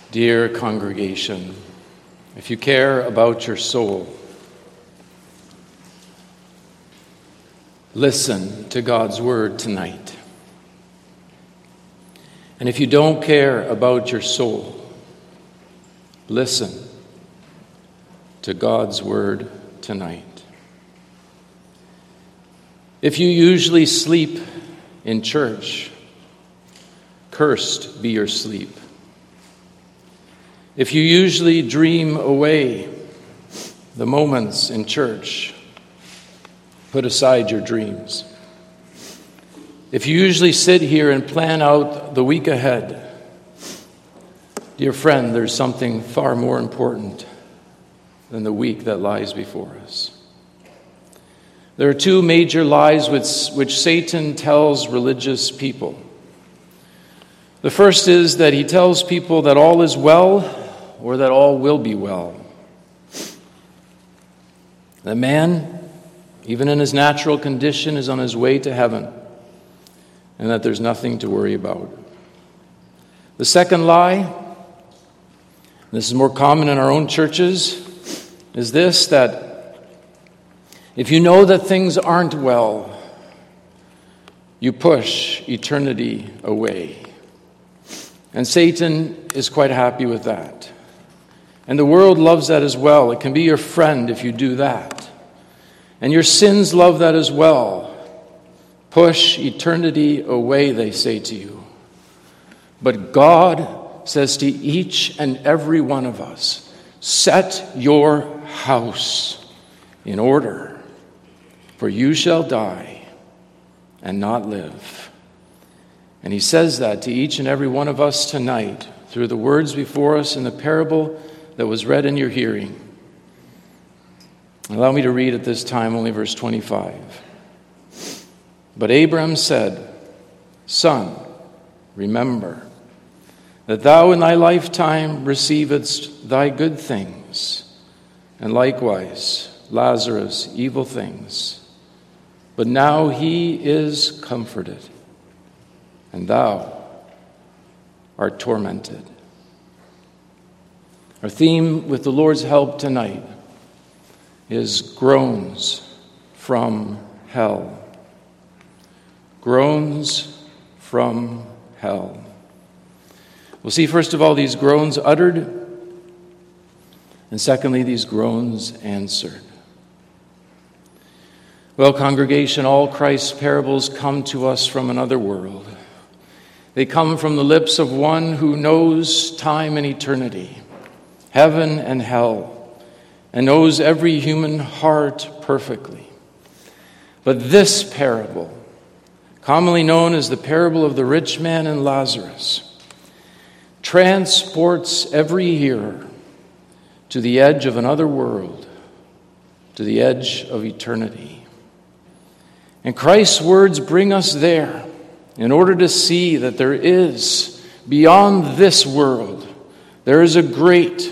Dear congregation, if you care about your soul, listen to God's word tonight. And if you don't care about your soul, listen to God's word tonight. If you usually sleep in church, cursed be your sleep. If you usually dream away the moments in church, put aside your dreams. If you usually sit here and plan out the week ahead, dear friend, there's something far more important than the week that lies before us. There are two major lies which Satan tells religious people. The first is that he tells people that all is well or that all will be well. That man, even in his natural condition, is on his way to heaven, and that there's nothing to worry about. The second lie, this is more common in our own churches, is this, that if you know that things aren't well, you push eternity away. And Satan is quite happy with that. And the world loves that as well. It can be your friend if you do that. And your sins love that as well. Push eternity away, they say to you. But God says to each and every one of us, set your house in order, for you shall die and not live. And he says that to each and every one of us tonight through the words before us in the parable that was read in your hearing. Allow me to read at this time only verse 25. But Abram said, Son, remember that thou in thy lifetime receivedst thy good things, and likewise Lazarus evil things. But now he is comforted, and thou art tormented. Our theme with the Lord's help tonight is groans from hell. Groans from hell. We'll see first of all these groans uttered, and secondly these groans answered. Well, congregation, all Christ's parables come to us from another world. They come from the lips of one who knows time and eternity, heaven and hell, and knows every human heart perfectly. But this parable, commonly known as the parable of the rich man and Lazarus, transports every hearer to the edge of another world, to the edge of eternity. And Christ's words bring us there in order to see that there is, beyond this world, there is a great,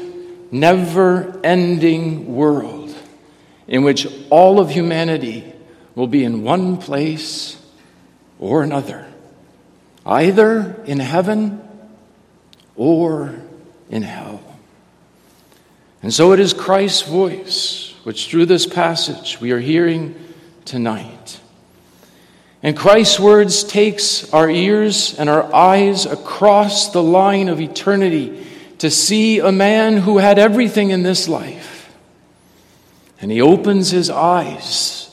never-ending world in which all of humanity will be in one place or another, either in heaven or in hell. And so it is Christ's voice which through this passage we are hearing tonight. And Christ's words takes our ears and our eyes across the line of eternity to see a man who had everything in this life. And he opens his eyes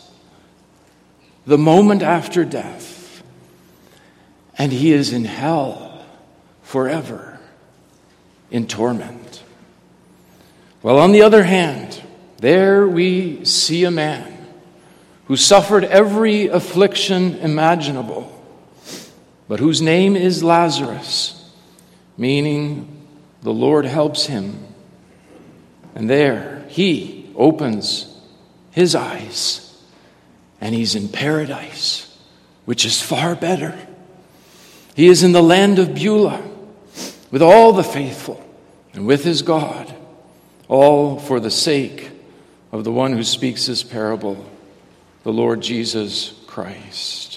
the moment after death, and he is in hell forever, in torment. Well, on the other hand, there we see a man who suffered every affliction imaginable, but whose name is Lazarus, meaning the Lord helps him. And there he opens his eyes, and he's in paradise, which is far better. He is in the land of Beulah with all the faithful and with his God, all for the sake of the one who speaks this parable, the Lord Jesus Christ.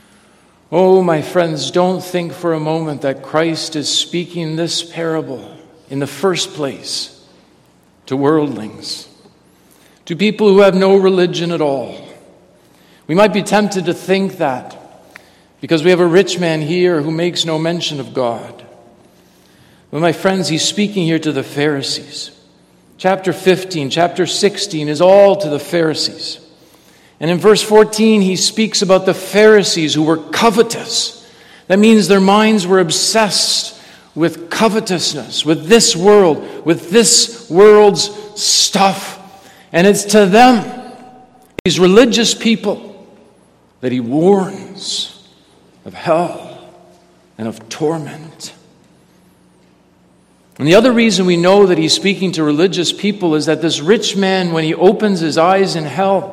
Oh, my friends, don't think for a moment that Christ is speaking this parable in the first place to worldlings, to people who have no religion at all. We might be tempted to think that because we have a rich man here who makes no mention of God. But my friends, he's speaking here to the Pharisees. Chapter 15, chapter 16 is all to the Pharisees. And in verse 14, he speaks about the Pharisees who were covetous. That means their minds were obsessed with covetousness, with this world, with this world's stuff. And it's to them, these religious people, that he warns of hell and of torment. And the other reason we know that he's speaking to religious people is that this rich man, when he opens his eyes in hell,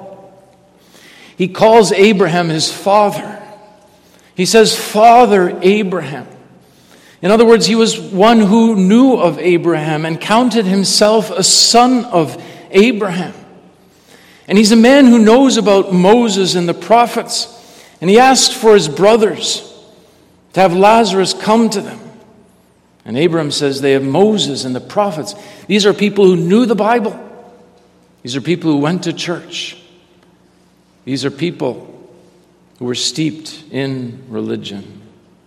he calls Abraham his father. He says, Father Abraham. In other words, he was one who knew of Abraham and counted himself a son of Abraham. And he's a man who knows about Moses and the prophets. And he asked for his brothers to have Lazarus come to them. And Abraham says they have Moses and the prophets. These are people who knew the Bible. These are people who went to church. These are people who were steeped in religion.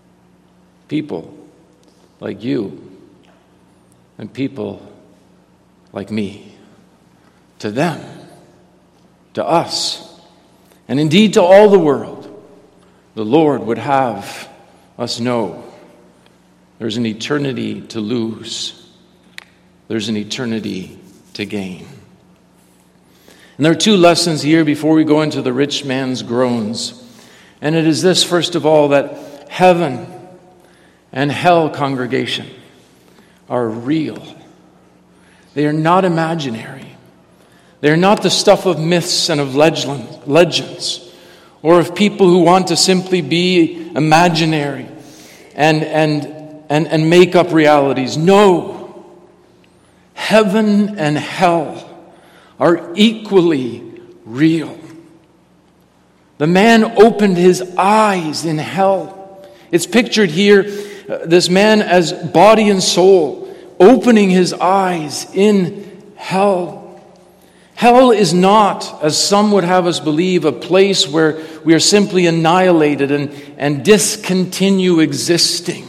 People like you and people like me. To them, to us, and indeed to all the world, the Lord would have us know there's an eternity to lose. There's an eternity to gain. And there are two lessons here before we go into the rich man's groans. And it is this, first of all, that heaven and hell, congregation, are real. They are not imaginary. They are not the stuff of myths and of legends, or of people who want to simply be imaginary and make up realities. No. Heaven and hell are equally real. The man opened his eyes in hell. It's pictured here, this man as body and soul, opening his eyes in hell. Hell is not, as some would have us believe, a place where we are simply annihilated and discontinue existing.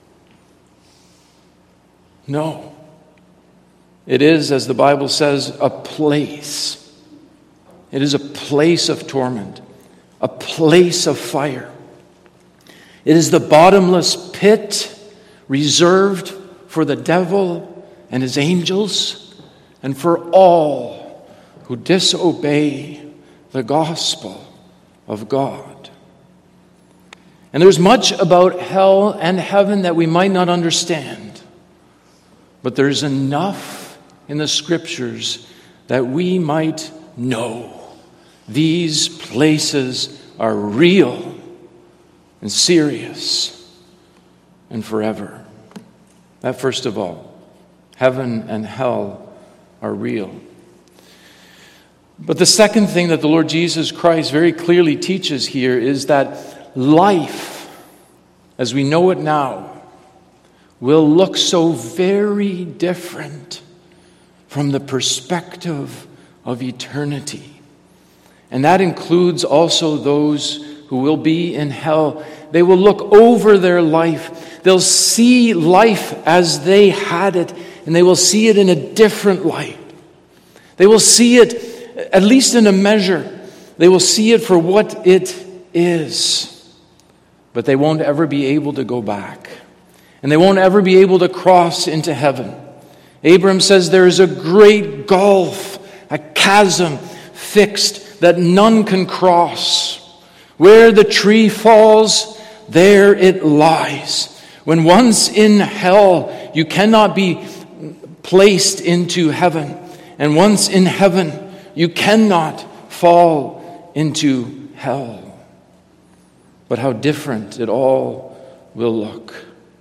No. It is, as the Bible says, a place. It is a place of torment, a place of fire. It is the bottomless pit reserved for the devil and his angels and for all who disobey the gospel of God. And there's much about hell and heaven that we might not understand, but there's enough in the Scriptures that we might know these places are real and serious and forever. That, first of all, heaven and hell are real. But the second thing that the Lord Jesus Christ very clearly teaches here is that life, as we know it now, will look so very different from the perspective of eternity. And that includes also those who will be in hell. They will look over their life. They'll see life as they had it, and they will see it in a different light. They will see it, at least in a measure, they will see it for what it is. But they won't ever be able to go back. And they won't ever be able to cross into heaven. Abram says there is a great gulf, a chasm fixed that none can cross. Where the tree falls, there it lies. When once in hell, you cannot be placed into heaven. And once in heaven, you cannot fall into hell. But how different it all will look.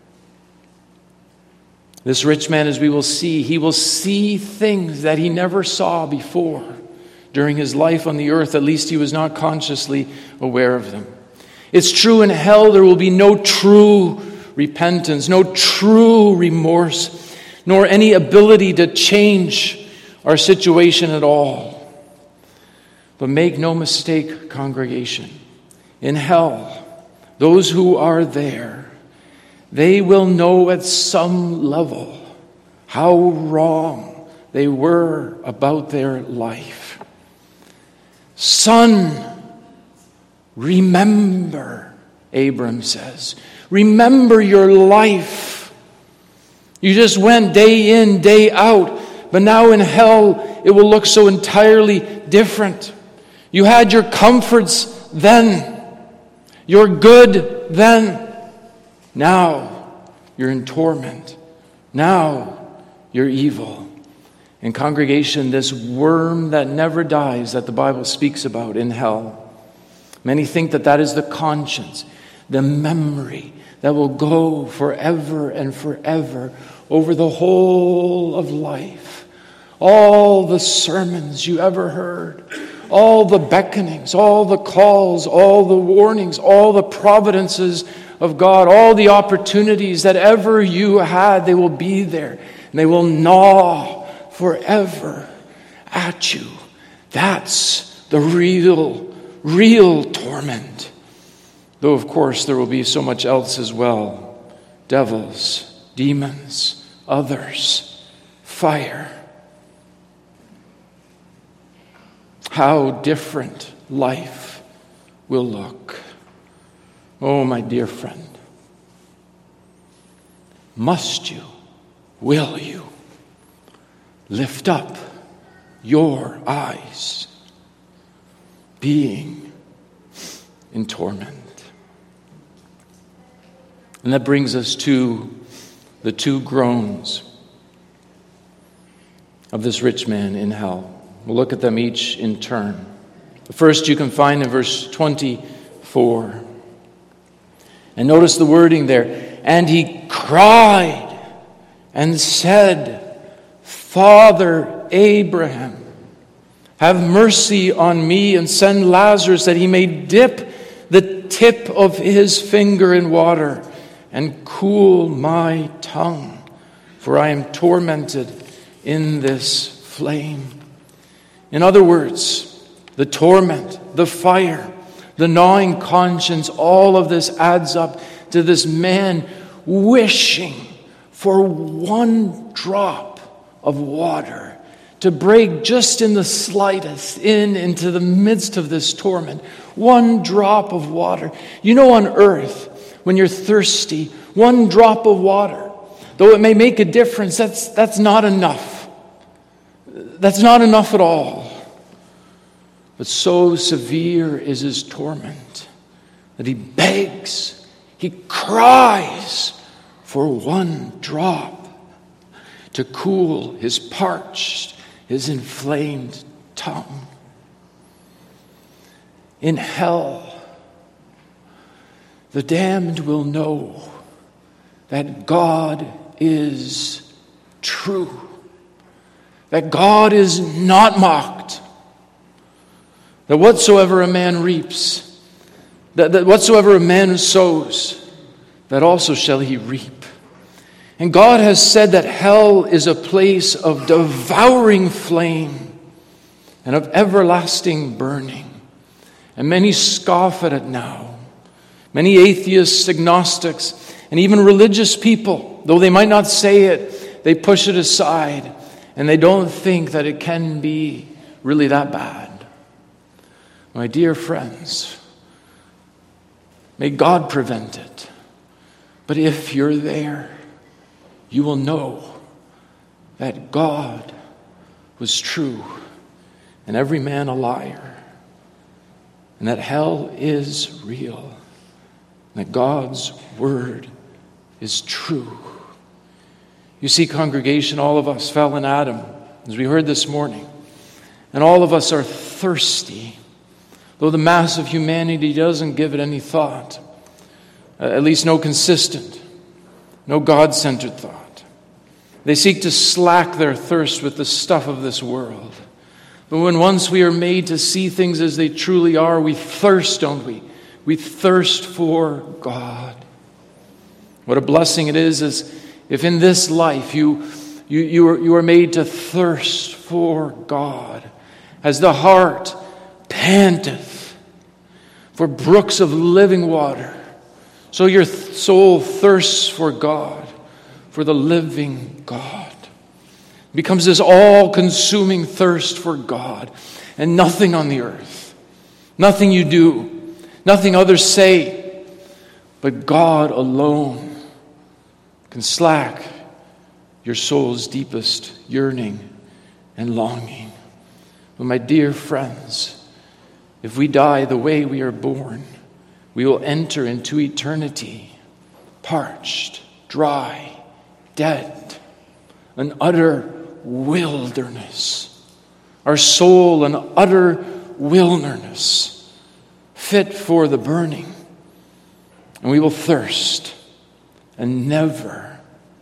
This rich man, as we will see, he will see things that he never saw before during his life on the earth. At least he was not consciously aware of them. It's true, in hell there will be no true repentance, no true remorse, nor any ability to change our situation at all. But make no mistake, congregation, in hell, those who are there, they will know at some level how wrong they were about their life. Son, remember, Abram says. Remember your life. You just went day in, day out, but now in hell it will look so entirely different. You had your comforts then. You're good then. Now you're in torment. Now you're evil. And congregation, this worm that never dies that the Bible speaks about in hell, many think that that is the conscience, the memory that will go forever and forever over the whole of life. All the sermons you ever heard, all the beckonings, all the calls, all the warnings, all the providences of God, all the opportunities that ever you had, they will be there. And they will gnaw forever at you. That's the real torment. Though, of course, there will be so much else as well. Devils, demons, others, fire. How different life will look. Oh, my dear friend. Must you, will you, lift up your eyes, being in torment? And that brings us to the two groans of this rich man in hell. We'll look at them each in turn. The first you can find in verse 24. And notice the wording there. And he cried and said, Father Abraham, have mercy on me and send Lazarus that he may dip the tip of his finger in water and cool my tongue, for I am tormented in this flame. In other words, the torment, the fire, the gnawing conscience, all of this adds up to this man wishing for one drop of water to break just in the slightest into the midst of this torment. One drop of water. You know, on earth, when you're thirsty, one drop of water, though it may make a difference, that's not enough. That's not enough at all. But so severe is his torment that he begs, he cries for one drop to cool his parched, his inflamed tongue. In hell, the damned will know that God is true, that God is not mocked, that whatsoever a man reaps, that whatsoever a man sows, that also shall he reap. And God has said that hell is a place of devouring flame and of everlasting burning. And many scoff at it now. Many atheists, agnostics, and even religious people, though they might not say it, they push it aside, and they don't think that it can be really that bad. My dear friends, may God prevent it. But if you're there, you will know that God was true and every man a liar, and that hell is real, and that God's word is true. You see, congregation, all of us fell in Adam, as we heard this morning, and all of us are thirsty, though the mass of humanity doesn't give it any thought, at least no consistent, no God-centered thought. They seek to slack their thirst with the stuff of this world. But when once we are made to see things as they truly are, we thirst, don't we? We thirst for God. What a blessing it is if in this life you You are made to thirst for God, as the hart panteth for brooks of living water. So your soul thirsts for God, for the living God. It becomes this all-consuming thirst for God, and nothing on the earth, nothing you do, nothing others say, but God alone can slack your soul's deepest yearning and longing. But my dear friends, if we die the way we are born, we will enter into eternity parched, dry, dead, an utter wilderness. Our soul an utter wilderness, fit for the burning. And we will thirst and never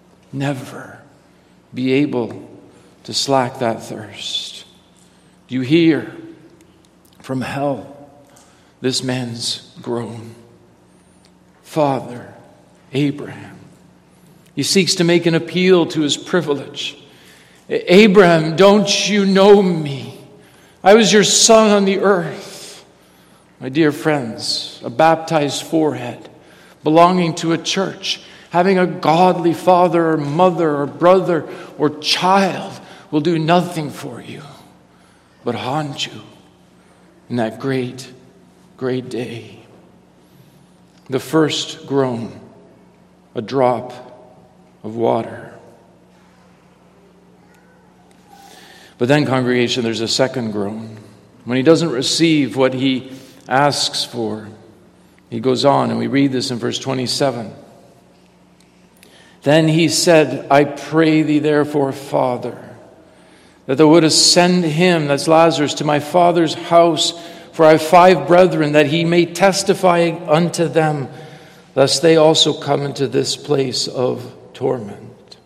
be able to slack that thirst. Do you hear from hell this man's groan? Father Abraham. He seeks to make an appeal to his privilege. Abraham, don't you know me? I was your son on the earth. My dear friends, a baptized forehead, belonging to a church, having a godly father or mother or brother or child will do nothing for you but haunt you in that great, great day. The first groan, a drop of water. But then, congregation, there's a second groan. When he doesn't receive what he asks for, he goes on, and we read this in verse 27. Then he said, I pray thee therefore, Father, that thou wouldest send him, that's Lazarus, to my father's house, for I have 5 brethren, that he may testify unto them, lest they also come into this place of torment.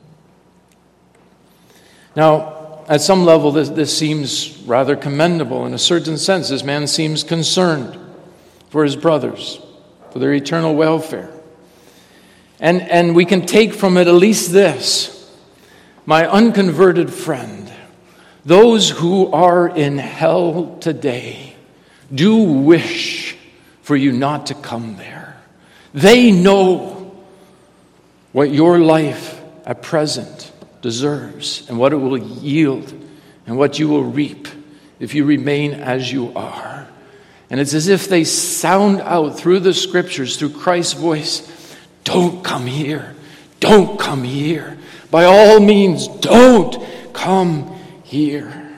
Now, at some level, this seems rather commendable. In a certain sense, this man seems concerned for his brothers, for their eternal welfare. And we can take from it at least this: my unconverted friend, those who are in hell today do wish for you not to come there. They know what your life at present deserves and what it will yield and what you will reap if you remain as you are. And it's as if they sound out through the scriptures, through Christ's voice, don't come here. Don't come here. By all means, don't come here.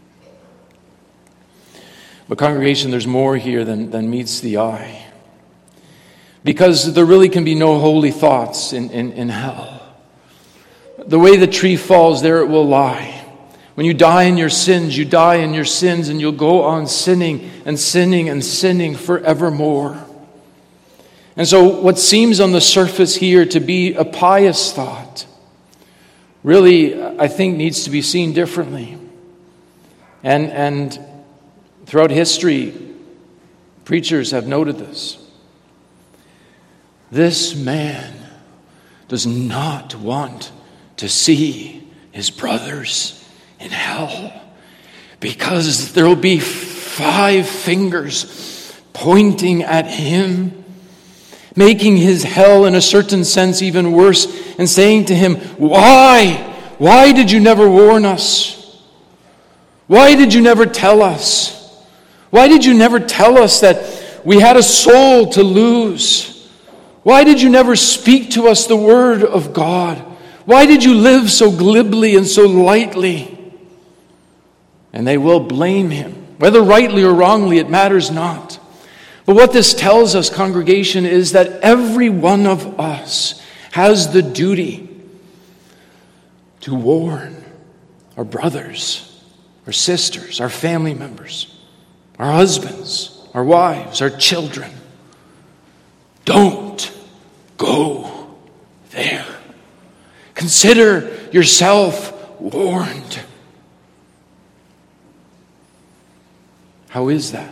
But congregation, there's more here than meets the eye. Because there really can be no holy thoughts in hell. The way the tree falls, there it will lie. When you die in your sins, you die in your sins, and you'll go on sinning and sinning and sinning forevermore. And so what seems on the surface here to be a pious thought really, I think, needs to be seen differently. And throughout history, preachers have noted this. This man does not want to see his brothers in hell, because there will be 5 fingers pointing at him, making his hell in a certain sense even worse, and saying to him, why did you never warn us? Why did you never tell us? Why did you never tell us that we had a soul to lose? Why did you never speak to us the word of God? Why did you live so glibly and so lightly? And they will blame him. Whether rightly or wrongly, it matters not. But what this tells us, congregation, is that every one of us has the duty to warn our brothers, our sisters, our family members, our husbands, our wives, our children. Don't go there. Consider yourself warned. How is that?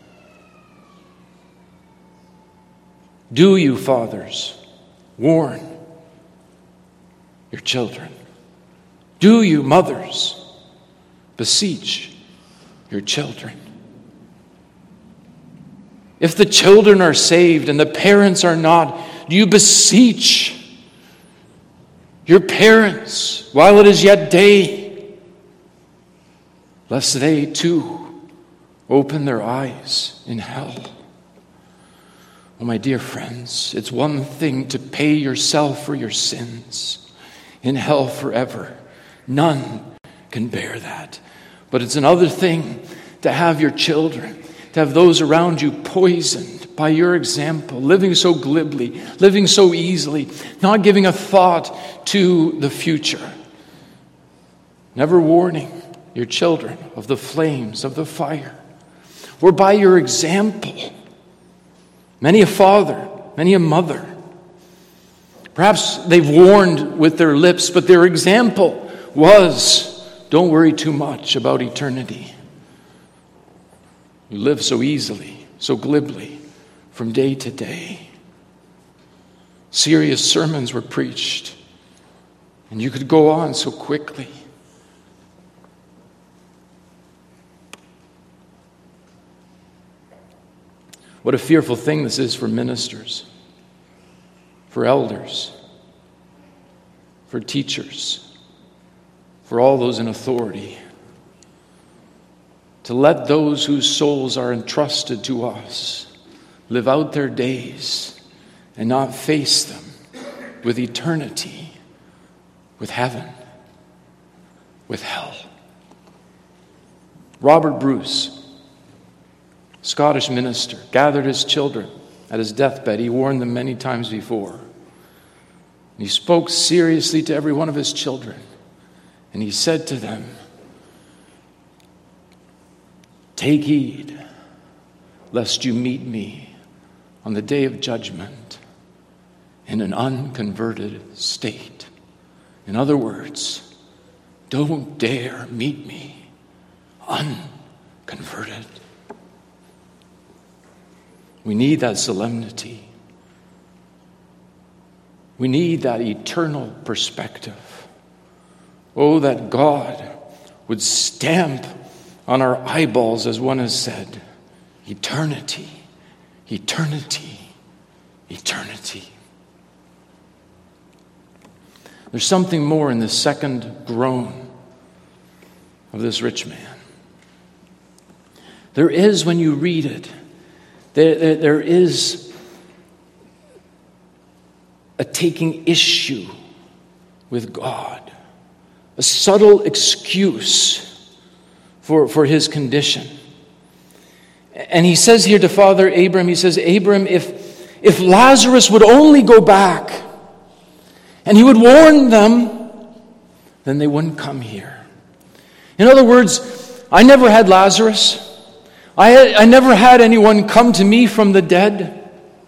Do you, fathers, warn your children? Do you, mothers, beseech your children? If the children are saved and the parents are not, do you beseech your parents while it is yet day, lest they too open their eyes in hell? Oh, my dear friends, it's one thing to pay yourself for your sins in hell forever. None can bear that. But it's another thing to have your children, to have those around you poisoned by your example, living so glibly, living so easily, not giving a thought to the future, never warning your children of the flames of the fire. Or by your example, many a father, many a mother, perhaps they've warned with their lips, but their example was, don't worry too much about eternity. You live so easily, so glibly, from day to day. Serious sermons were preached, and you could go on so quickly. What a fearful thing this is for ministers, for elders, for teachers, for all those in authority, to let those whose souls are entrusted to us live out their days and not face them with eternity, with heaven, with hell. Robert Bruce, Scottish minister, gathered his children at his deathbed. He warned them many times before. He spoke seriously to every one of his children. And he said to them, take heed lest you meet me on the day of judgment in an unconverted state. In other words, don't dare meet me unconverted. We need that solemnity. We need that eternal perspective. Oh, that God would stamp on our eyeballs, as one has said, eternity, eternity, eternity. There's something more in the second groan of this rich man. There is, when you read it, there is a taking issue with God. A subtle excuse for his condition. And he says here to Father Abram, he says, Abram, if Lazarus would only go back and he would warn them, then they wouldn't come here. In other words, I never had Lazarus. I never had anyone come to me from the dead.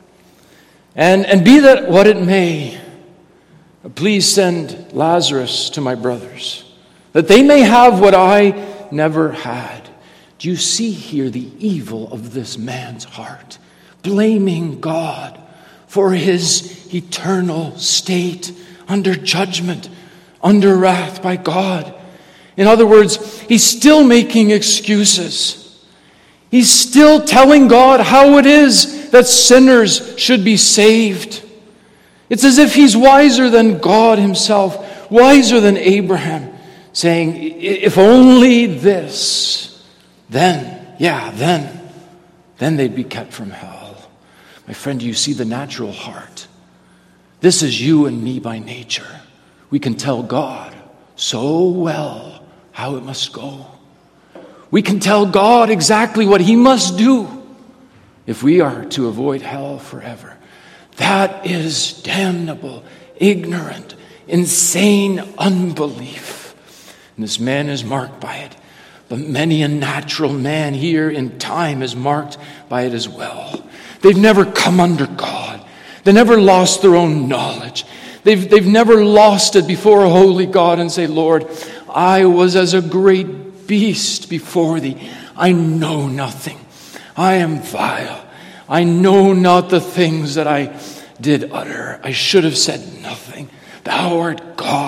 And be that what it may, please send Lazarus to my brothers, that they may have what I never had. Do you see here the evil of this man's heart? Blaming God for his eternal state under judgment, under wrath by God. In other words, he's still making excuses. He's still telling God how it is that sinners should be saved. It's as if he's wiser than God himself, wiser than Abraham, saying, if only this, then they'd be kept from hell. My friend, do you see the natural heart? This is you and me by nature. We can tell God so well how it must go. We can tell God exactly what he must do if we are to avoid hell forever. That is damnable, ignorant, insane unbelief. And this man is marked by it. But many a natural man here in time is marked by it as well. They've never come under God. They never lost their own knowledge. They've never lost it before a holy God and say, Lord, I was as a great beast before thee. I know nothing. I am vile. I know not the things that I did utter. I should have said nothing. Thou art God.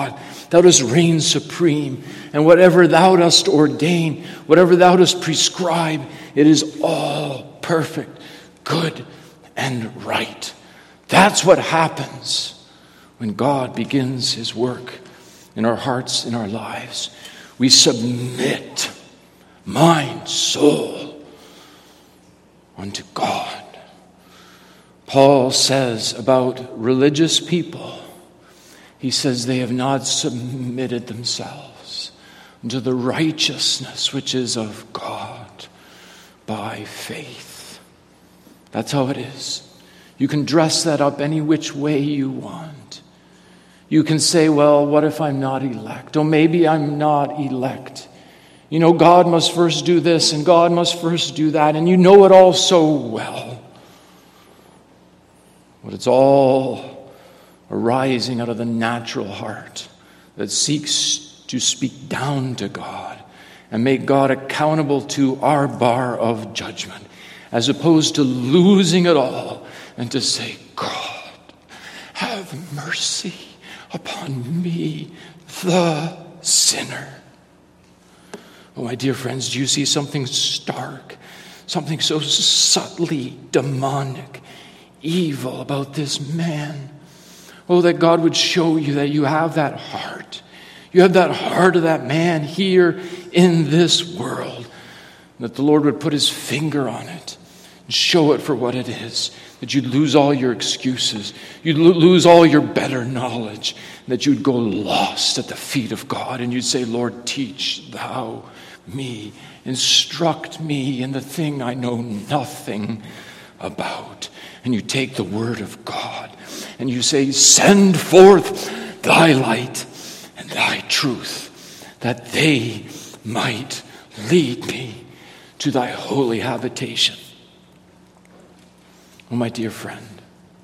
Thou dost reign supreme, and whatever thou dost ordain, whatever thou dost prescribe, it is all perfect, good, and right. That's what happens when God begins his work in our hearts, in our lives. We submit mind, soul unto God. Paul says about religious people, he says they have not submitted themselves unto the righteousness which is of God by faith. That's how it is. You can dress that up any which way you want. You can say, well, what if I'm not elect? Oh, maybe I'm not elect. You know, God must first do this and God must first do that, and you know it all so well. But it's all arising out of the natural heart that seeks to speak down to God and make God accountable to our bar of judgment, as opposed to losing it all and to say, God, have mercy upon me, the sinner. Oh, my dear friends, do you see something stark, something so subtly demonic, evil about this man? Oh, that God would show you that you have that heart. You have that heart of that man here in this world. That the Lord would put his finger on it and show it for what it is. That you'd lose all your excuses. You'd lose all your better knowledge. That you'd go lost at the feet of God and you'd say, Lord, teach thou me. Instruct me in the thing I know nothing about. And you take the word of God and you say, send forth thy light and thy truth, that they might lead me to thy holy habitation. Oh, my dear friend,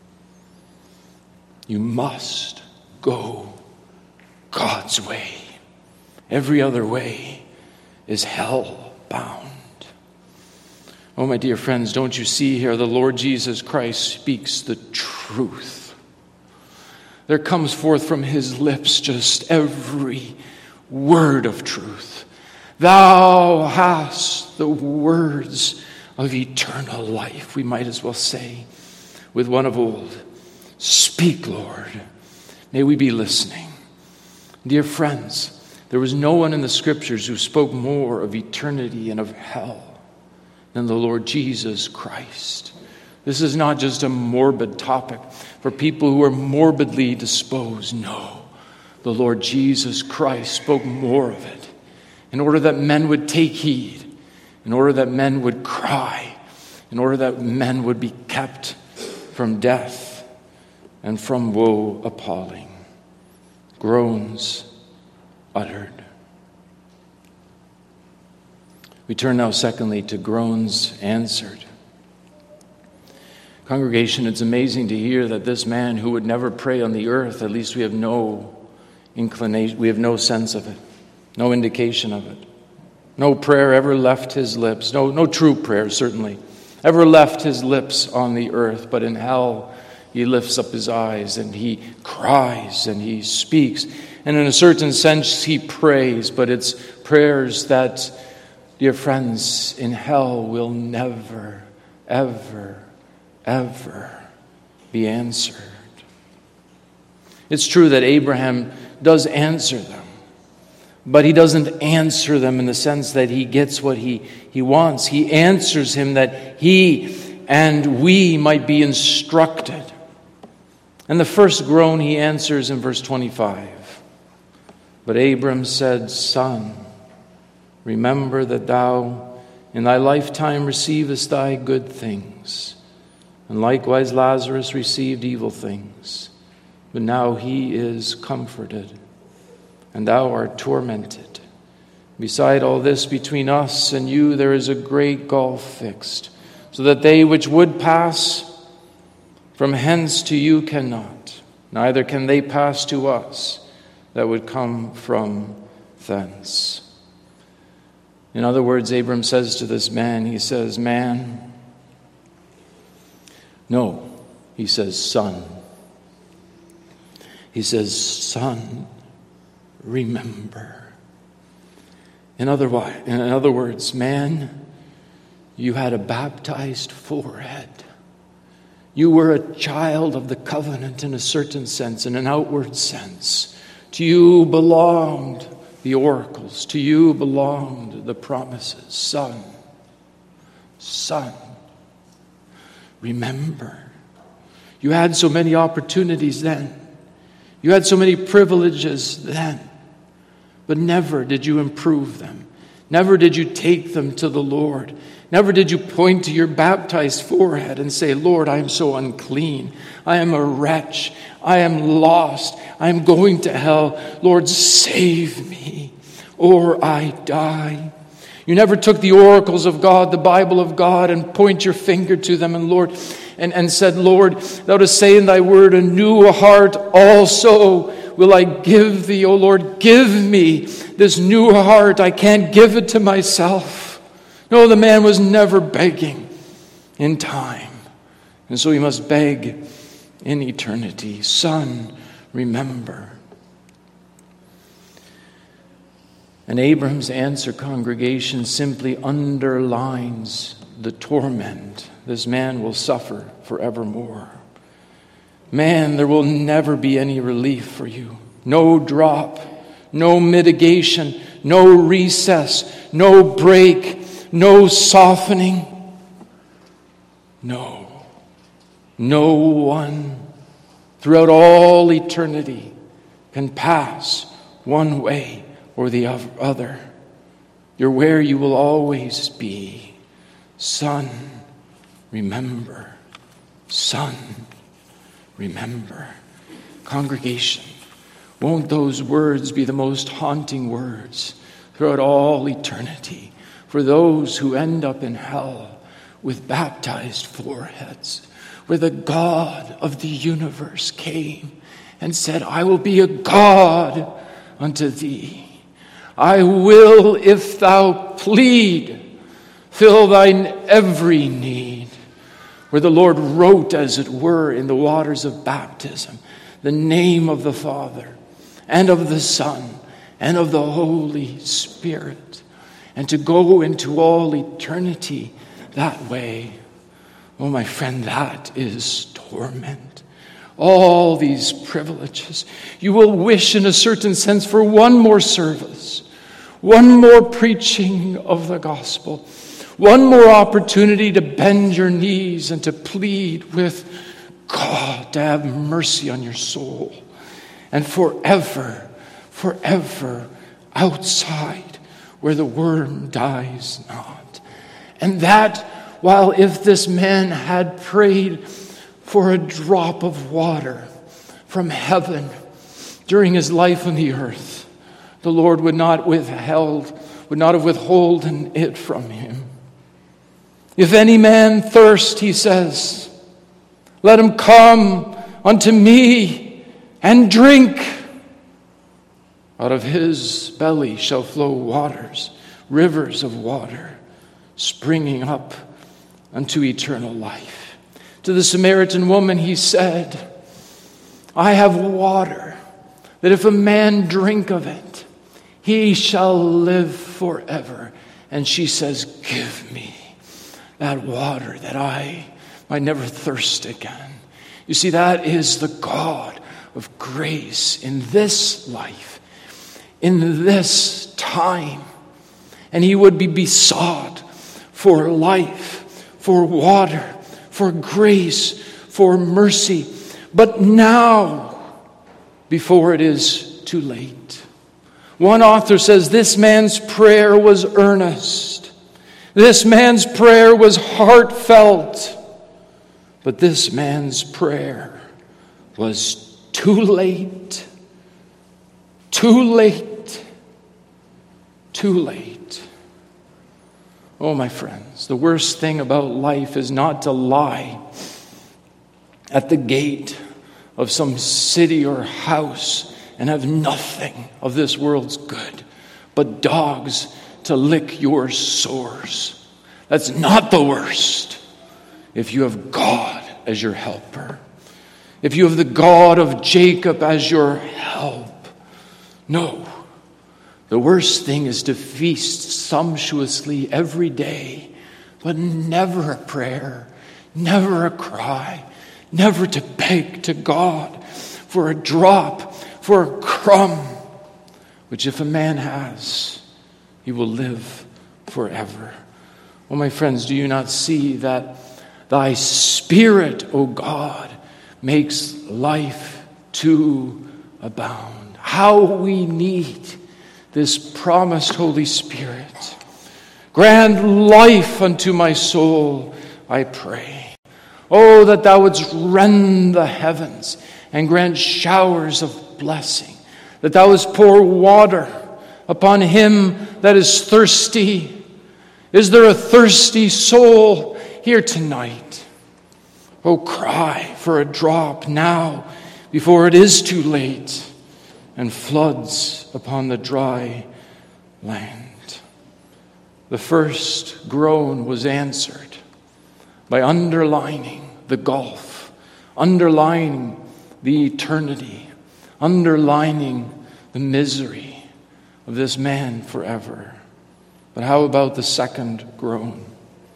you must go God's way. Every other way is hell bound. Oh, my dear friends, don't you see here the Lord Jesus Christ speaks the truth. There comes forth from his lips just every word of truth. Thou hast the words of eternal life, we might as well say with one of old. Speak, Lord. May we be listening. Dear friends, there was no one in the scriptures who spoke more of eternity and of hell than the Lord Jesus Christ. This is not just a morbid topic for people who are morbidly disposed. No, the Lord Jesus Christ spoke more of it in order that men would take heed, in order that men would cry, in order that men would be kept from death and from woe appalling. Groans uttered. We turn now, secondly, to groans answered. Congregation, it's amazing to hear that this man who would never pray on the earth, at least we have no inclination, we have no sense of it, no indication of it. No prayer ever left his lips, no true prayer, certainly, ever left his lips on the earth, but in hell he lifts up his eyes and he cries and he speaks. And in a certain sense he prays, but it's prayers that, dear friends, in hell will never, ever, ever be answered. It's true that Abraham does answer them, but he doesn't answer them in the sense that he gets what he wants. He answers him that he and we might be instructed. And the first groan he answers in verse 25. But Abram said, Son, remember that thou in thy lifetime receivest thy good things, and likewise Lazarus received evil things. But now he is comforted, and thou art tormented. Beside all this, between us and you there is a great gulf fixed, so that they which would pass from hence to you cannot, neither can they pass to us that would come from thence. In other words, Abram says to this man, he says, man, no, he says, son. He says, son, remember. In other words, man, you had a baptized forehead. You were a child of the covenant in a certain sense, in an outward sense. To you belonged the oracles. To you belonged the promises. Son, remember. You had so many opportunities then. You had so many privileges then. But never did you improve them. Never did you take them to the Lord. Never did you point to your baptized forehead and say, Lord, I am so unclean. I am a wretch. I am lost. I am going to hell. Lord, save me, or I die. You never took the oracles of God, the Bible of God, and point your finger to them and said, Lord, thou dost say in thy word, a new heart also will I give thee. O Lord, give me this new heart. I can't give it to myself. No, the man was never begging in time. And so he must beg in eternity. Son, remember. And Abraham's answer, congregation, simply underlines the torment this man will suffer forevermore. Man, there will never be any relief for you. No drop, no mitigation, no recess, no break, no softening. No one throughout all eternity can pass one way or the other. You're where you will always be. Son, remember. Son, remember. Congregation, won't those words be the most haunting words throughout all eternity for those who end up in hell with baptized foreheads, where the God of the universe came and said, I will be a God unto thee. I will, if thou plead, fill thine every need. Where the Lord wrote, as it were, in the waters of baptism, the name of the Father and of the Son and of the Holy Spirit. And to go into all eternity that way, oh my friend, that is torment. All these privileges. You will wish, in a certain sense, for one more service, one more preaching of the gospel, one more opportunity to bend your knees and to plead with God to have mercy on your soul. And forever outside where the worm dies not. And that, while if this man had prayed for a drop of water from heaven during his life on the earth, the Lord would not have withholden it from him. If any man thirst, he says, let him come unto me and drink. Out of his belly shall flow waters, rivers of water, springing up unto eternal life. To the Samaritan woman he said, I have water, that if a man drink of it, he shall live forever. And she says, give me that water that I might never thirst again. You see, that is the God of grace in this life, in this time. And he would be besought for life, for water, for grace, for mercy. But now, before it is too late. One author says this man's prayer was earnest. This man's prayer was heartfelt. But this man's prayer was too late. Too late. Too late. Oh, my friends, the worst thing about life is not to lie at the gate of some city or house and have nothing of this world's good, but dogs to lick your sores. That's not the worst. If you have God as your helper, if you have the God of Jacob as your help. No. The worst thing is to feast sumptuously every day, but never a prayer, never a cry, never to beg to God for a drop, for a crumb, which if a man has, he will live forever. Oh, my friends, do you not see that thy Spirit, O God, makes life to abound? How we need this promised Holy Spirit. Grant life unto my soul, I pray. Oh, that thou wouldst rend the heavens and grant showers of blessing, that thou wouldst pour water upon him that is thirsty. Is there a thirsty soul here tonight? Oh, cry for a drop now before it is too late and floods upon the dry land. The first groan was answered by underlining the gulf, underlining the eternity, underlining the misery of this man forever. But how about the second groan?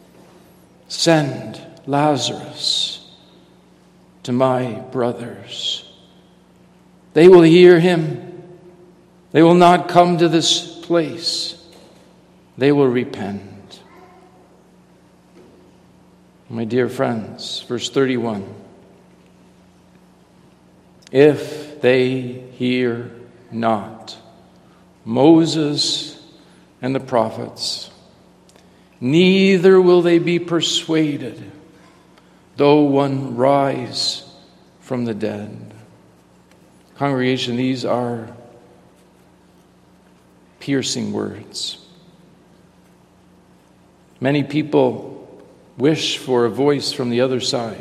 Send Lazarus to my brothers. They will hear him. They will not come to this place. They will repent. My dear friends, verse 31. If they hear not Moses and the prophets, neither will they be persuaded, though one rise from the dead. Congregation, these are piercing words. Many people wish for a voice from the other side.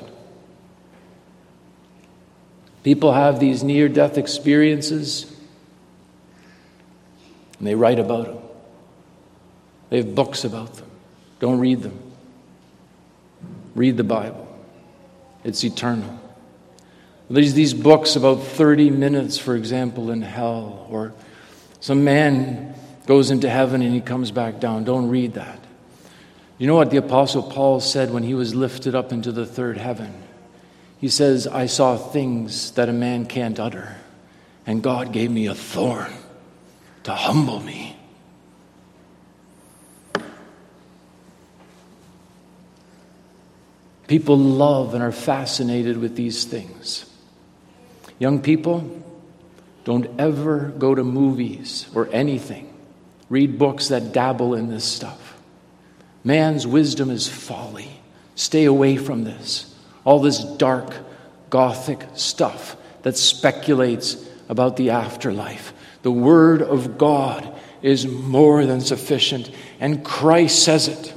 People have these near-death experiences, and they write about them. They have books about them. Don't read them. Read the Bible. It's eternal. There's these books about 30 minutes, for example, in hell, or some man goes into heaven and he comes back down. Don't read that. You know what the Apostle Paul said when he was lifted up into the third heaven? He says, I saw things that a man can't utter, and God gave me a thorn to humble me. People love and are fascinated with these things. Young people, don't ever go to movies or anything. Read books that dabble in this stuff. Man's wisdom is folly. Stay away from this. All this dark, gothic stuff that speculates about the afterlife. The Word of God is more than sufficient, and Christ says it.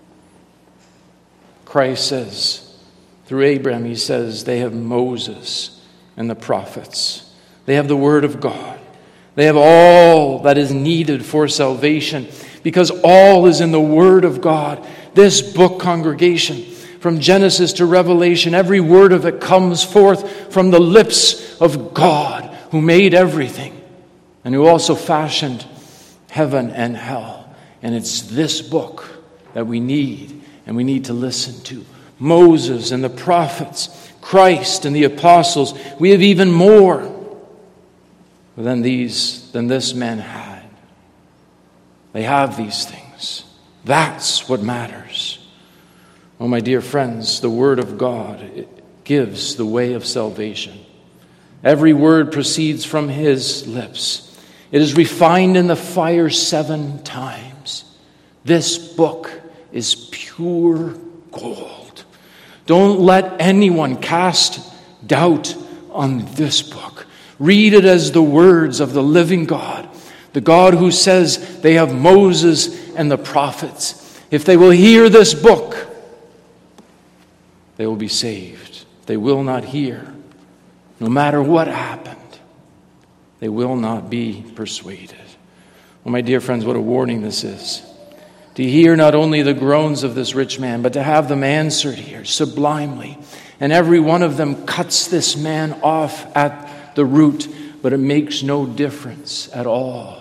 Christ says, through Abraham, he says, they have Moses and the prophets. They have the Word of God. They have all that is needed for salvation, because all is in the Word of God. This book, congregation, from Genesis to Revelation, every word of it comes forth from the lips of God, who made everything and who also fashioned heaven and hell. And it's this book that we need and we need to listen to. Moses and the prophets, Christ and the apostles. We have even more than this man had. They have these things. That's what matters. Oh, my dear friends, the Word of God, it gives the way of salvation. Every word proceeds from His lips. It is refined in the fire 7 times. This book is pure gold. Don't let anyone cast doubt on this book. Read it as the words of the living God, the God who says they have Moses and the prophets. If they will hear this book, they will be saved. They will not hear. No matter what happened, they will not be persuaded. Well, my dear friends, what a warning this is. To hear not only the groans of this rich man, but to have them answered here sublimely. And every one of them cuts this man off at the root, but it makes no difference at all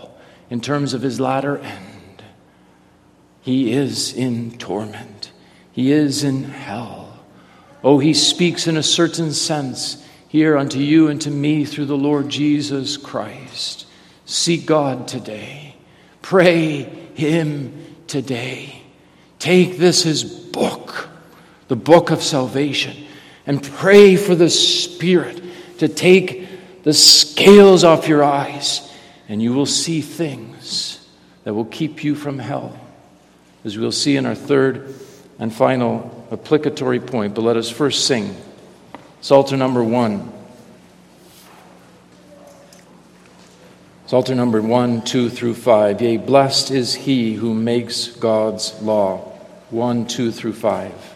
in terms of his latter end. He is in torment. He is in hell. Oh, he speaks in a certain sense here unto you and to me through the Lord Jesus Christ. Seek God today. Pray him today. Take this, his book, the book of salvation, and pray for the Spirit to take the scales off your eyes, and you will see things that will keep you from hell, as we'll see in our third and final applicatory point. But let us first sing Psalter number 1. Psalter number 1, 2 through 5. Yea, blessed is he who makes God's law. 1, 2 through 5.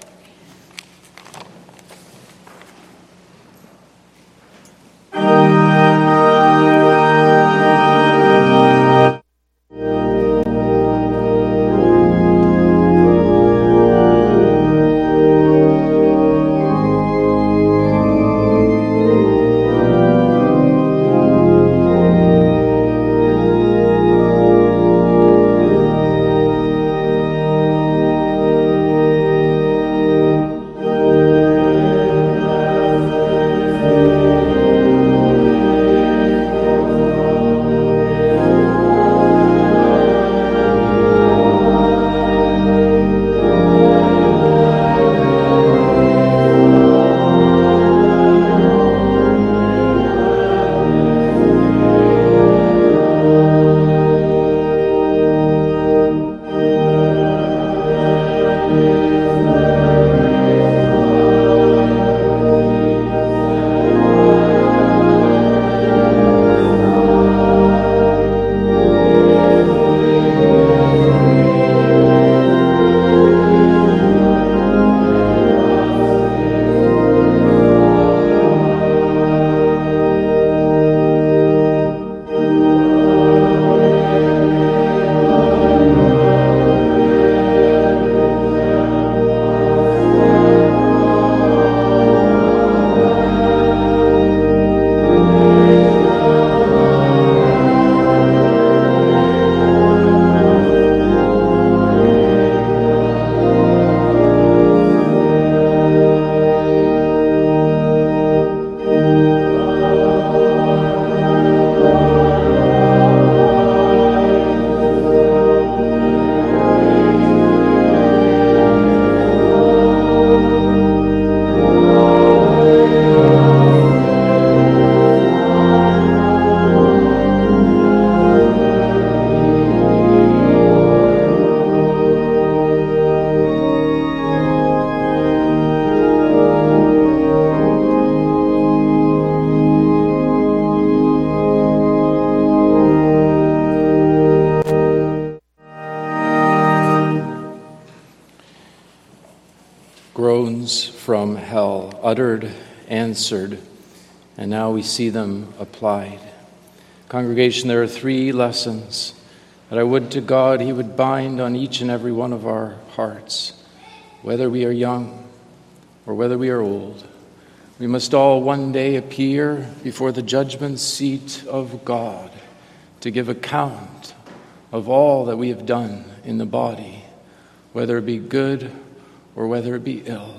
Groans from hell, uttered, answered, and now we see them applied. Congregation, there are 3 lessons that I would to God he would bind on each and every one of our hearts, whether we are young or whether we are old. We must all one day appear before the judgment seat of God to give account of all that we have done in the body, whether it be good or whether it be ill.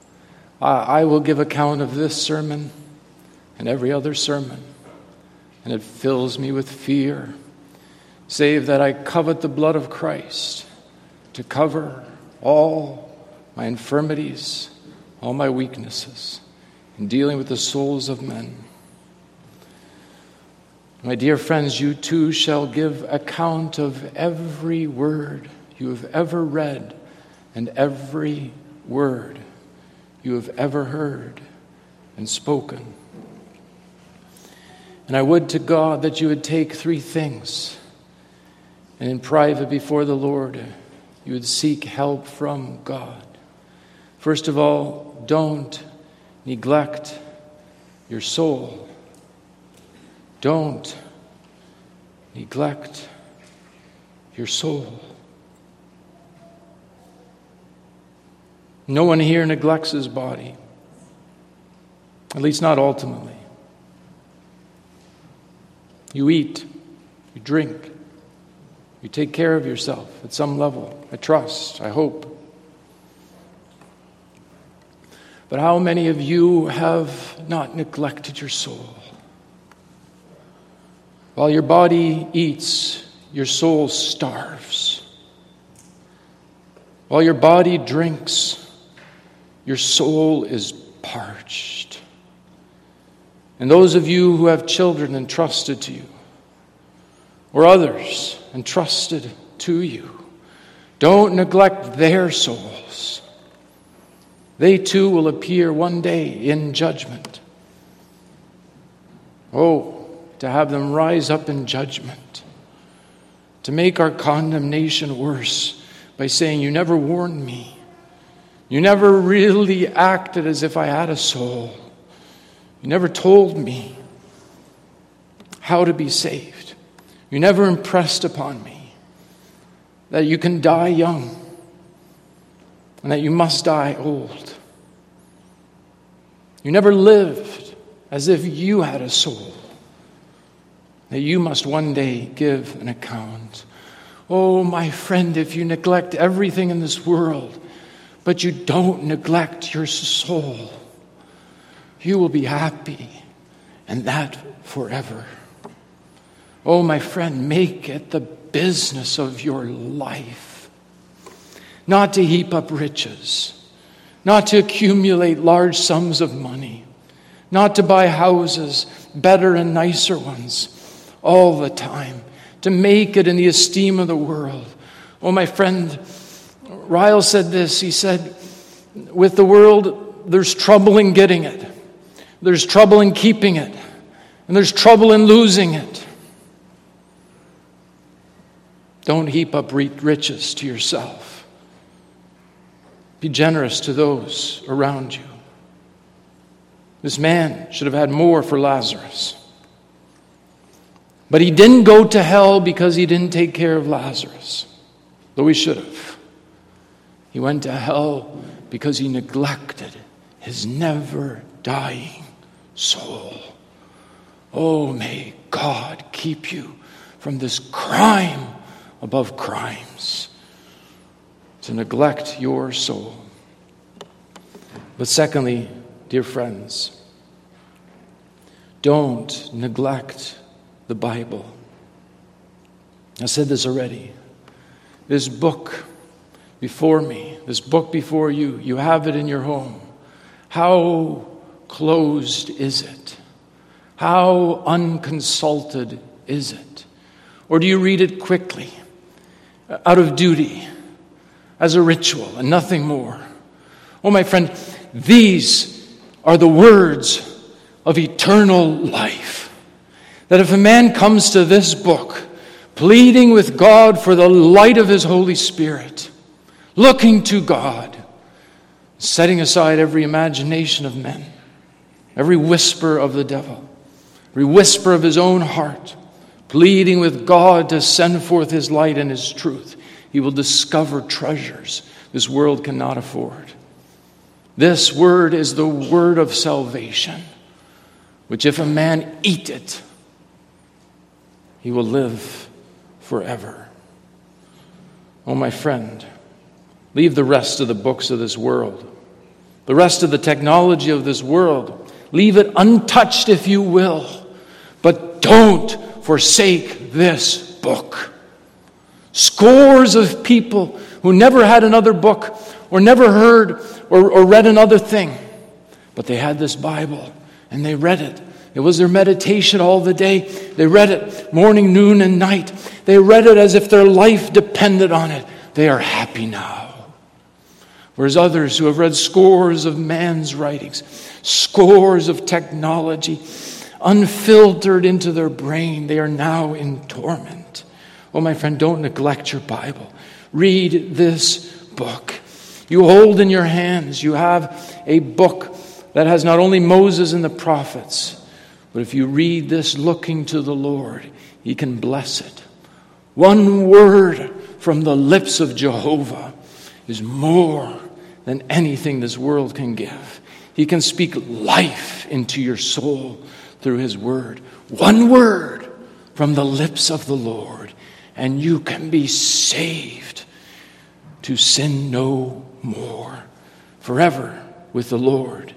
I will give account of this sermon and every other sermon, and it fills me with fear, save that I covet the blood of Christ to cover all my infirmities, all my weaknesses in dealing with the souls of men. My dear friends, you too shall give account of every word you have ever read and every word you have ever heard and spoken. And I would to God that you would take 3 things, and in private before the Lord, you would seek help from God. First of all, don't neglect your soul. Don't neglect your soul. No one here neglects his body, at least not ultimately. You eat, you drink, You take care of yourself at some level. I trust, I hope. But how many of you have not neglected your soul? While your body eats, your soul starves. While your body drinks, your soul is parched. And those of you who have children entrusted to you, or others entrusted to you, don't neglect their souls. They too will appear one day in judgment. Oh, to have them rise up in judgment, to make our condemnation worse by saying, you never warned me. You never really acted as if I had a soul. You never told me how to be saved. You never impressed upon me that you can die young and that you must die old. You never lived as if you had a soul, that you must one day give an account. Oh, my friend, if you neglect everything in this world, but you don't neglect your soul, you will be happy, and that forever. Oh, my friend, make it the business of your life not to heap up riches, not to accumulate large sums of money, not to buy houses, better and nicer ones, all the time, to make it in the esteem of the world. Oh, my friend, Ryle said this. He said, with the world, there's trouble in getting it. There's trouble in keeping it. And there's trouble in losing it. Don't heap up riches to yourself. Be generous to those around you. This man should have had more for Lazarus. But he didn't go to hell because he didn't take care of Lazarus, though he should have. He went to hell because he neglected his never-dying soul. Oh, may God keep you from this crime above crimes, to neglect your soul. But secondly, dear friends, don't neglect the Bible. I said this already. This book before me, this book before you, you have it in your home. How closed is it? How unconsulted is it? Or do you read it quickly, out of duty, as a ritual and nothing more? Oh, my friend, these are the words of eternal life. That if a man comes to this book, pleading with God for the light of His Holy Spirit, looking to God, setting aside every imagination of men, every whisper of the devil, every whisper of his own heart, pleading with God to send forth His light and His truth, he will discover treasures this world cannot afford. This word is the word of salvation, which if a man eat it, he will live forever. Oh, my friend, leave the rest of the books of this world, the rest of the technology of this world. Leave it untouched if you will, but don't forsake this book. Scores of people who never had another book or never heard or read another thing, but they had this Bible and they read it. It was their meditation all the day. They read it morning, noon, and night. They read it as if their life depended on it. They are happy now. Whereas others who have read scores of man's writings, scores of technology, unfiltered into their brain, they are now in torment. Oh, my friend, don't neglect your Bible. Read this book. You hold in your hands, you have a book that has not only Moses and the prophets, but if you read this looking to the Lord, He can bless it. One word from the lips of Jehovah is more than anything this world can give. He can speak life into your soul through His word. One word from the lips of the Lord, and you can be saved to sin no more, forever with the Lord.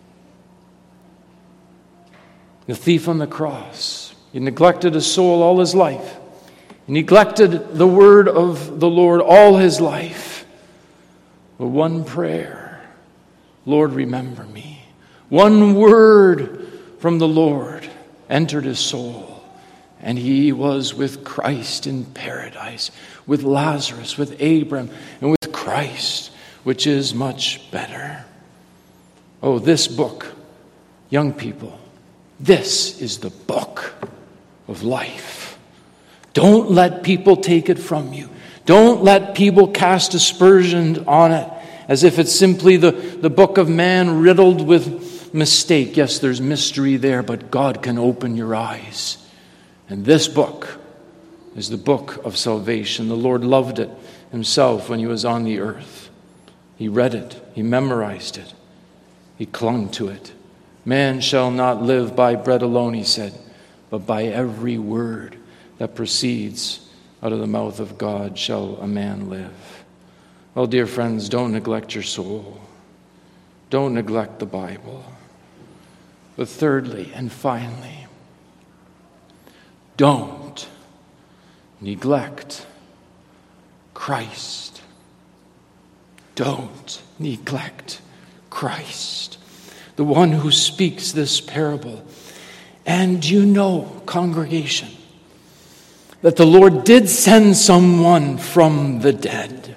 The thief on the cross, he neglected his soul all his life. He neglected the word of the Lord all his life. But one prayer, Lord, remember me. One word from the Lord entered his soul, and he was with Christ in paradise, with Lazarus, with Abraham, and with Christ, which is much better. Oh, this book, young people, this is the book of life. Don't let people take it from you. Don't let people cast aspersions on it as if it's simply the book of man riddled with mistake. Yes, there's mystery there, but God can open your eyes. And this book is the book of salvation. The Lord loved it himself when he was on the earth. He read it. He memorized it. He clung to it. Man shall not live by bread alone, he said, but by every word that proceeds out of the mouth of God shall a man live. Well, dear friends, don't neglect your soul. Don't neglect the Bible. But thirdly and finally, don't neglect Christ. Don't neglect Christ, the one who speaks this parable. And you know, congregation, that the Lord did send someone from the dead.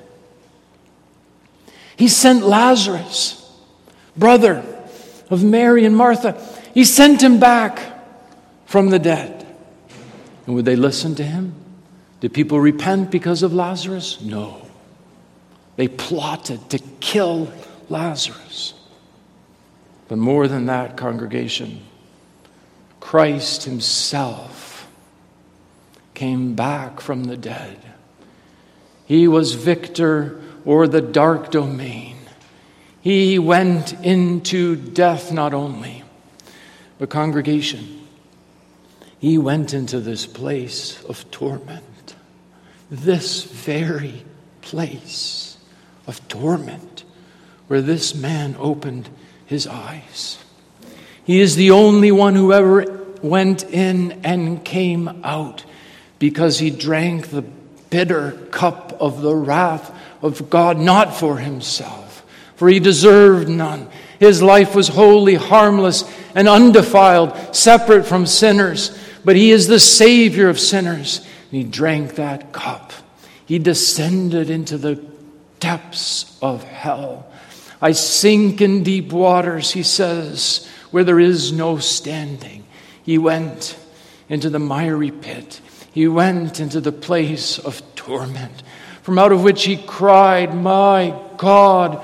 He sent Lazarus, brother of Mary and Martha. He sent him back from the dead. And would they listen to him? Did people repent because of Lazarus? No. They plotted to kill Lazarus. But more than that, congregation, Christ himself came back from the dead. He was victor o'er the dark domain. He went into death not only, but congregation, he went into this place of torment. This very place of torment where this man opened his eyes. He is the only one who ever went in and came out because he drank the bitter cup of the wrath of God, not for himself, for he deserved none. His life was wholly harmless and undefiled, separate from sinners, but he is the Savior of sinners. And he drank that cup. He descended into the depths of hell. I sink in deep waters, he says, where there is no standing. He went into the miry pit. He went into the place of torment, from out of which he cried, my God,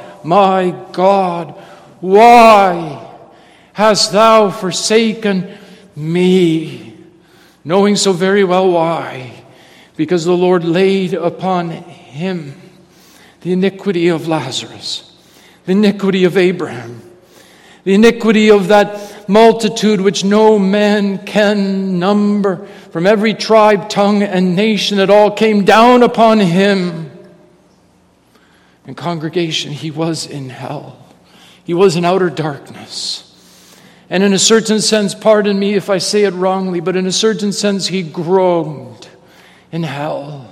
why hast thou forsaken me? Knowing so very well why. Because the Lord laid upon him the iniquity of Lazarus, the iniquity of Abraham, the iniquity of that multitude which no man can number, from every tribe, tongue, and nation. It all came down upon him. And congregation, he was in hell. He was in outer darkness. And in a certain sense, pardon me if I say it wrongly, but in a certain sense, he groaned in hell.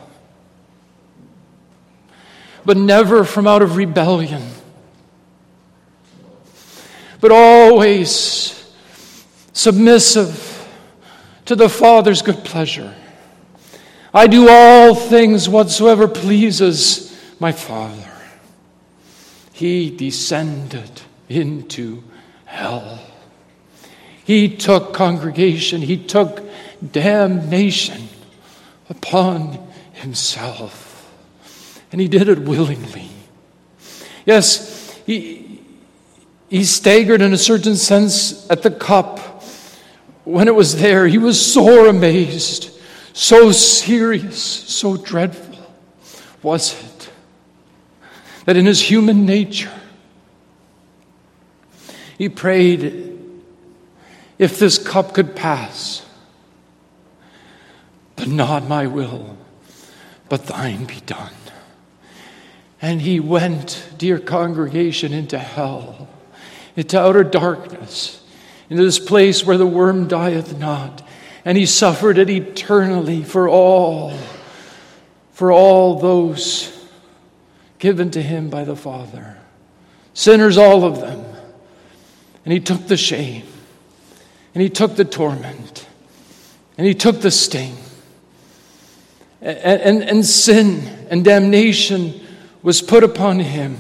But never from out of rebellion, but always submissive to the Father's good pleasure. I do all things whatsoever pleases my Father. He descended into hell. He took congregation, he took damnation upon himself. And he did it willingly. Yes, he staggered in a certain sense at the cup. When it was there, he was sore amazed. So serious, so dreadful was it, that in his human nature, he prayed, if this cup could pass, but not my will, but thine be done. And he went, dear congregation, into hell, into outer darkness, into this place where the worm dieth not. And he suffered it eternally for all those given to him by the Father. Sinners, all of them. And he took the shame, and he took the torment, and he took the sting. And sin and damnation was put upon him.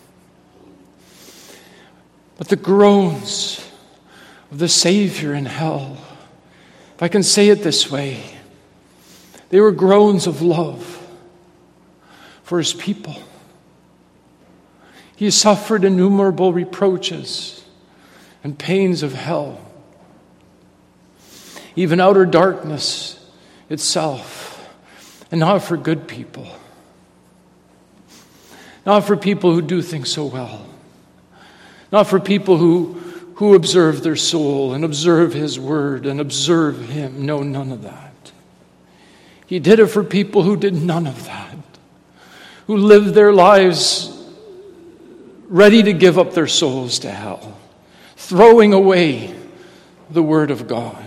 But the groans of the Savior in hell, if I can say it this way, they were groans of love for his people. He suffered innumerable reproaches and pains of hell, even outer darkness itself, and not for good people, not for people who do things so well, not for people who observe their soul and observe his word and observe him. No, none of that. He did it for people who did none of that, who lived their lives ready to give up their souls to hell, throwing away the word of God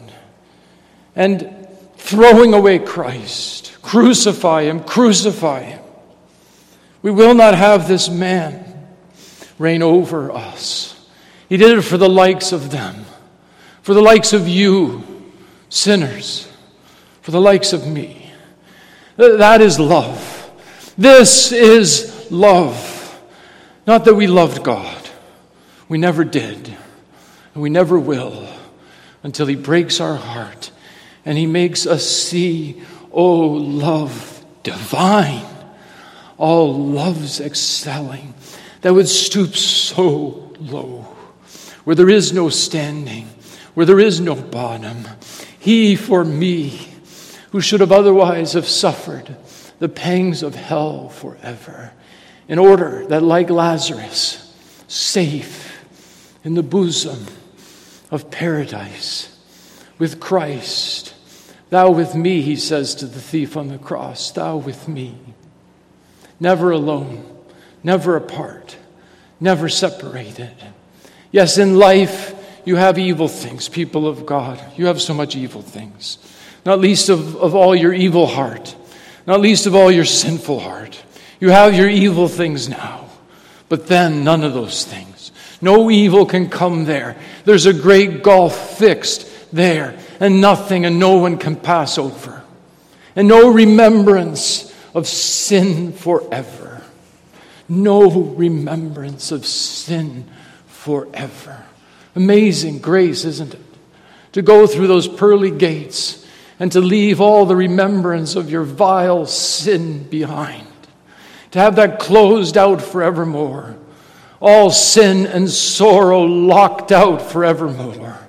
and throwing away Christ. Crucify him, crucify him. We will not have this man reign over us. He did it for the likes of them, for the likes of you, sinners, for the likes of me. That is love. This is love. Not that we loved God. We never did. And we never will until he breaks our heart and he makes us see, oh, love divine, all love's excelling, that would stoop so low, where there is no standing, where there is no bottom. He for me, who should have otherwise have suffered the pangs of hell forever, in order that, like Lazarus, safe in the bosom of paradise with Christ, thou with me, he says to the thief on the cross, thou with me, never alone, never apart, never separated. Yes, in life you have evil things, people of God. You have so much evil things, not least of all your evil heart, not least of all your sinful heart. You have your evil things now, but then none of those things. No evil can come there. There's a great gulf fixed there, and nothing and no one can pass over. And no remembrance of sin forever. No remembrance of sin forever. Amazing grace, isn't it? To go through those pearly gates and to leave all the remembrance of your vile sin behind. To have that closed out forevermore. All sin and sorrow locked out forevermore.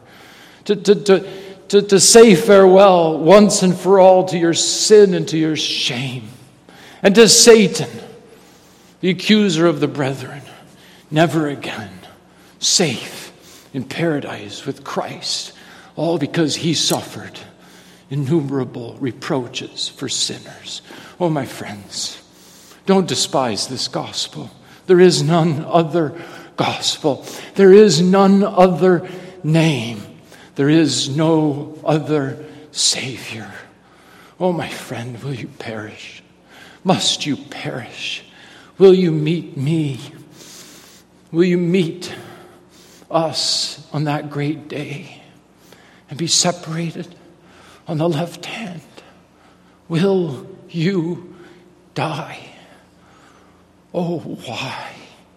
To say farewell once and for all to your sin and to your shame. And to Satan, the accuser of the brethren, never again. Safe in paradise with Christ. All because he suffered innumerable reproaches for sinners. Oh, my friends, don't despise this gospel. There is none other gospel. There is none other name. There is no other Savior. Oh, my friend, will you perish? Must you perish? Will you meet me? Will you meet us on that great day and be separated on the left hand? Will you die? Oh, why?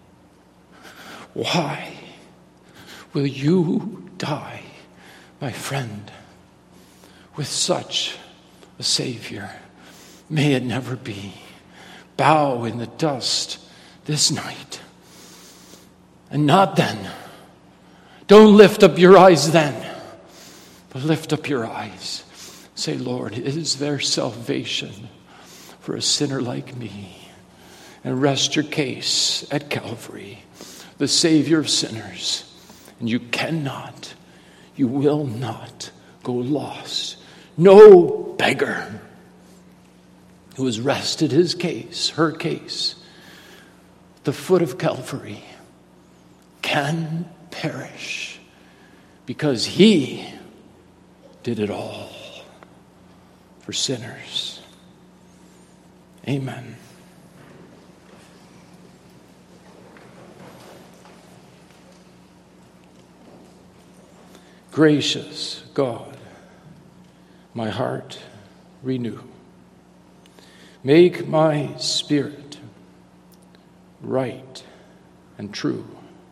Why will you die, my friend, with such a Savior? May it never be. Bow in the dust this night. And not then. Don't lift up your eyes then, but lift up your eyes. Say, Lord, is there salvation for a sinner like me? And rest your case at Calvary, the Savior of sinners. And you cannot, you will not go lost. No beggar who has rested his case, her case, at the foot of Calvary, can perish because he did it all for sinners. Amen. Gracious God, my heart renew. Make my spirit right and true.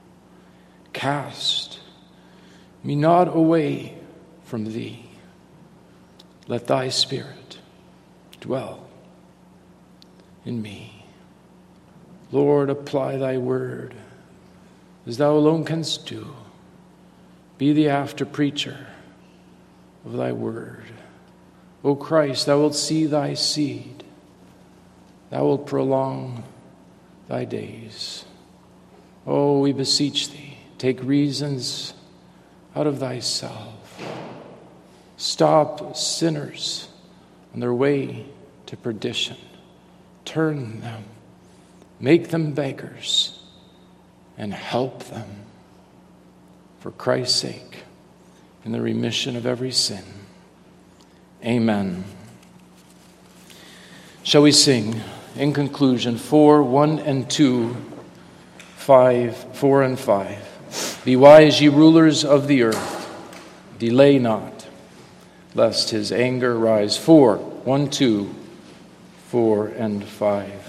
Cast me not away from thee. Let thy spirit dwell in me. Lord, apply thy word as thou alone canst do. Be the after preacher of thy word. O Christ, thou wilt see thy seed. Thou wilt prolong thy days. Oh, we beseech thee, take reasons out of thyself. Stop sinners on their way to perdition. Turn them, make them beggars, and help them for Christ's sake in the remission of every sin. Amen. Shall we sing in conclusion 4, 1 and 2, 5, 4 and 5. Be wise, ye rulers of the earth, delay not, lest his anger rise. 4, 1, 2, 4 and 5.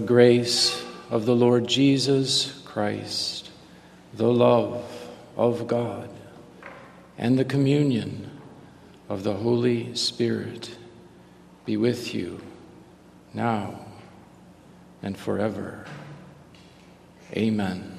grace of the Lord Jesus Christ, the love of God, and the communion of the Holy Spirit be with you now and forever. Amen.